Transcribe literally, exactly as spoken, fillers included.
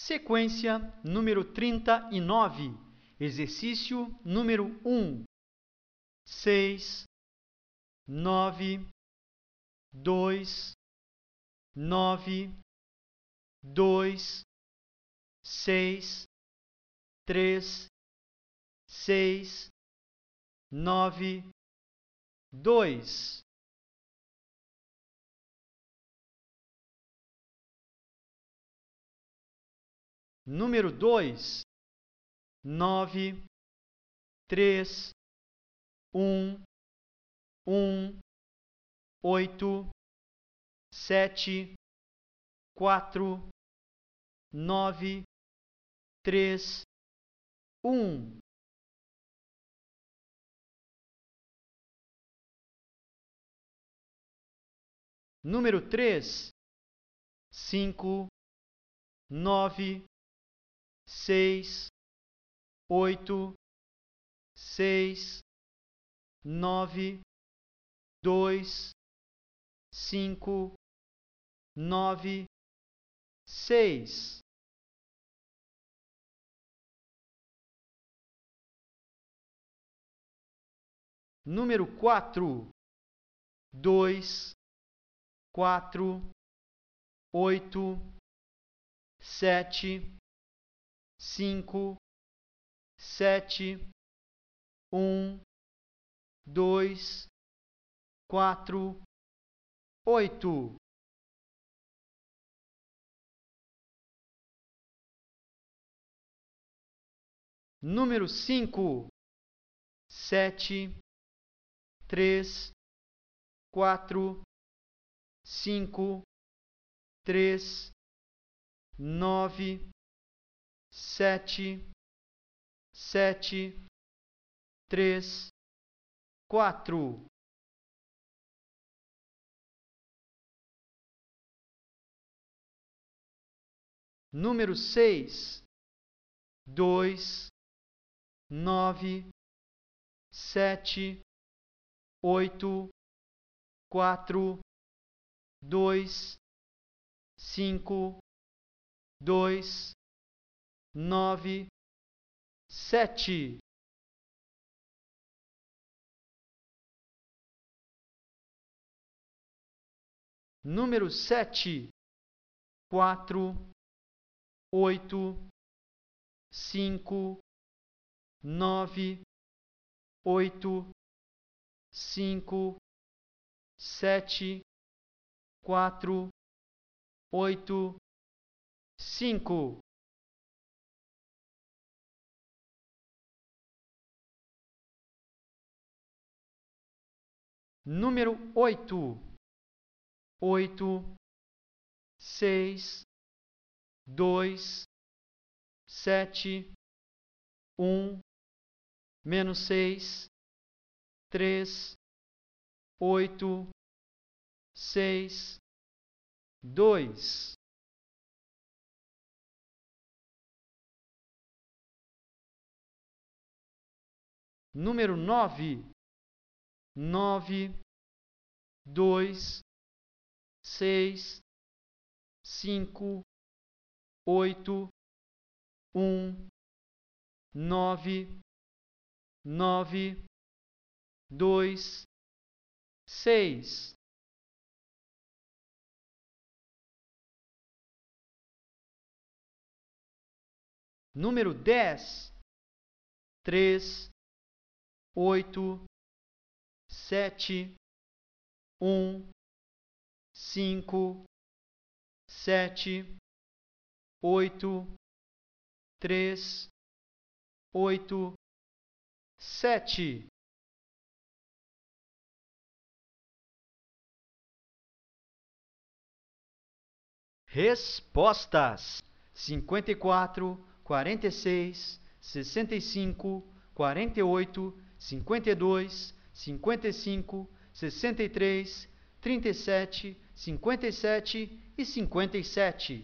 Sequência número trinta e nove, exercício número um, seis, nove, dois, nove, dois, seis, três, seis, nove, dois. Número dois, nove, três, um, um, oito, sete, quatro, nove, três, um. Número três, cinco, nove, seis, oito, seis, nove, dois, cinco, nove, seis. Número quatro, dois, quatro, oito, sete, cinco, sete, um, dois, quatro, oito. Número cinco, sete, três, quatro, cinco, três, nove, sete, sete, três, quatro. Número seis, dois, nove, sete, oito, quatro, dois, cinco, dois, nove, sete. Número sete, quatro, oito, cinco, nove, oito, cinco, sete, quatro, oito, cinco. Número oito, oito, seis, dois, sete, um, menos seis, três, oito, seis, dois. Número nove, nove, dois, seis, cinco, oito, um, nove, nove, dois, seis. Número dez, três, oito, sete, um, cinco, sete, oito, três, oito, sete. Respostas: cinquenta e quatro, quarenta e seis, sessenta e cinco, quarenta e oito, cinquenta e dois, cinquenta e cinco, sessenta e três, trinta e sete, cinquenta e sete e cinquenta e sete.